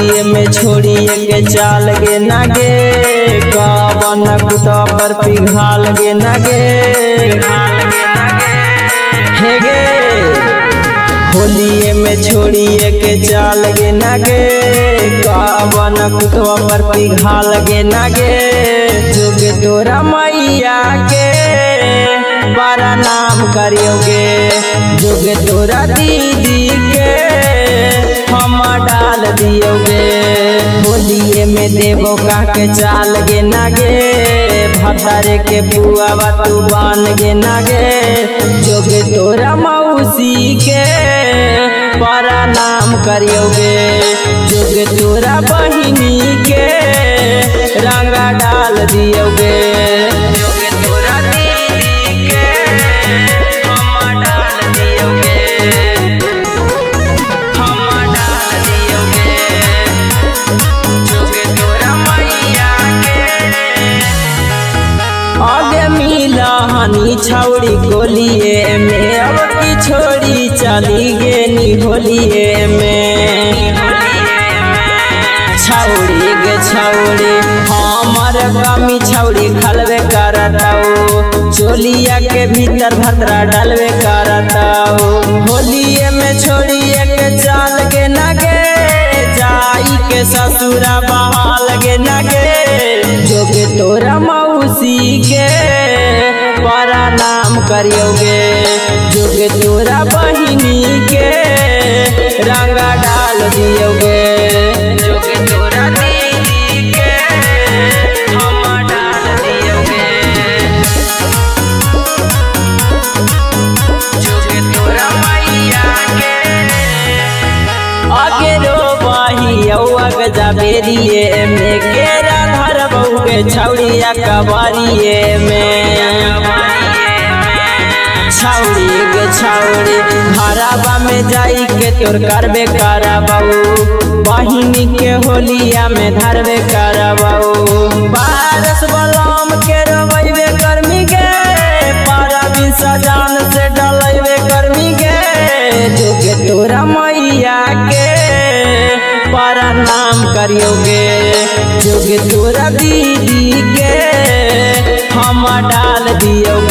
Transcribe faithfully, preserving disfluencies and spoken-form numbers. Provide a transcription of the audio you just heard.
होलिये में छोड़िए के चाल गे नागे कवन कुटा पर पिघाल गे नागे हे गे होलिये में छोड़िए के चाल गे नागे कवन कुटवा पर पिघाल गे नागे जोगे तोरा मैया के बड़ा नाम करियोगे जोगे तोरा दीदी के हम डाल दियोगे होलिये में देवो का के चाल गे नागे भतारे के बुआ तू बान गे नागे जोगे तोरा मौसी के बड़ा नाम करियोगे जोगे तोरा बहिनी के रंगा डाल दियोगे जोगे तोरा दीदी के हम डाल दियोगे हम डाल दियोगे जोगे तोरा मैया के आगे मिला हनी छौड़ी गोलिए में अब की छोड़ी चली गे नी होलिये में छौड़ी गे छौड़ी हमर कमी छौड़ी खलबे करताऊ चोलिया के भीतर भतरा डालबे करताऊ होलिये में छोड़िए के चाल गे नागे जाई के ससुरा बहाल गे नागे जोगे तोरा मौसी के बड़ा नाम करियोगे जोगे तोरा बहिनी के रंगा डाल दियोगे जोगे तोरा दीदी के हम डाल दियोगे जोगे तोरा मैया के आगे रो बाही अग जाबेरिए में केरा धर बहू के छौड़िया कबारिए में छौड़ी गे छौड़ी हराबा में जाई के तोर करबे करबाऊ बहिनी के होलिया में धरबे करबाऊ बारस बलम के रवैबे गर्मी गे पारा भी सजान से डलैबे गर्मी गे जोगे तोरा मैया के बड़ा नाम करियोगे जोगे तोरा दीदी के हम डाल दियोगे।